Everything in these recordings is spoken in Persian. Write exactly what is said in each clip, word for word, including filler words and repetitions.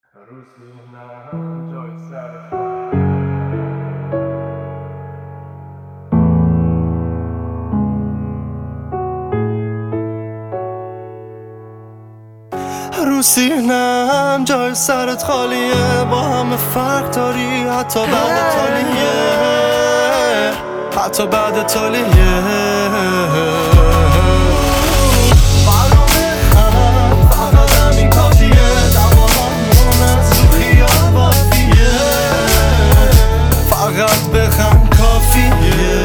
روزی نه جای سر رو سینم جای سرت خالیه، با همه فرق داری حتی بعد تالیه، حتی بعد تالیه. برام فقط همین کافیه، دوامون از رو خیال بافیه، فقط بخند کافیه.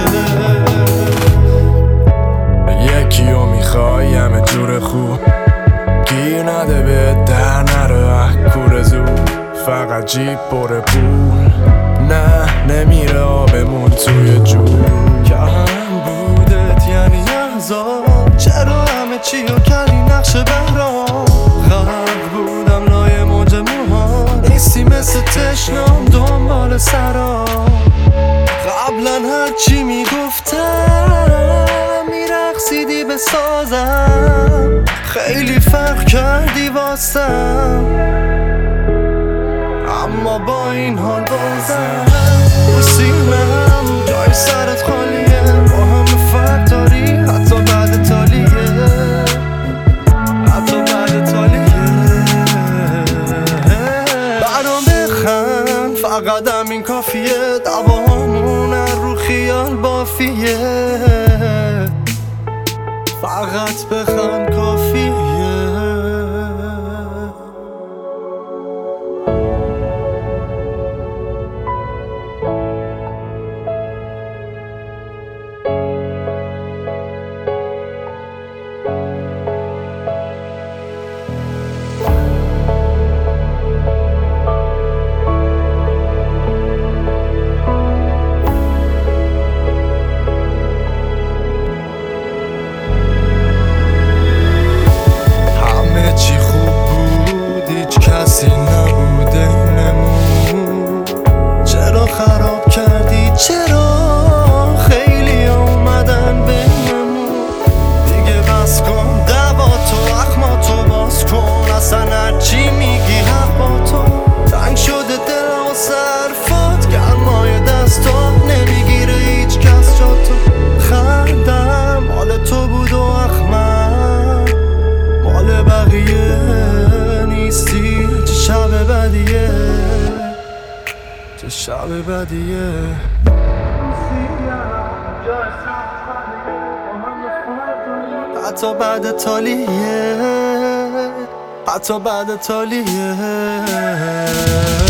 یکیو میخوای همه جور خوب، گیر نده به در نره کور زود، فقط جیب بره پول، نه نمیره آبمون توی جون. کم بودت یعنی عذاب، چرا همه چی رو کردی نقش بهرام؟ غرق بودم لای موج موها، نیستی مثل تشنام دنبال سرام. قبلا هر چی میگفتم میرقصیدی به سازم، خیلی فرق کردی واسم، اما با این حال بازم رو سینم جای سرت خالیه، با همه فرق داری حتی بعد تالیه، حتی بعد تالیه. برام بخند فقط همین کافیه، دوامون رو خیال بافیه، فقط بخند کافیه. کسی نبوده اینمون، چرا خراب کردی؟ چرا خیلی اومدن بینمون؟ دیگه بس کن دوا تو، اخما تو باز کن، اصلا هرچی میگی حق با تو. تنگ شده دل و صرفات، گرمای دستا نمیگیره هیچ کس جا تو. خندم مال تو بود و اخمم مال بقیه نیستی. چه شب بدیه، چه شب بدیه. حتی بعد تالیه، حتی بعد تالیه.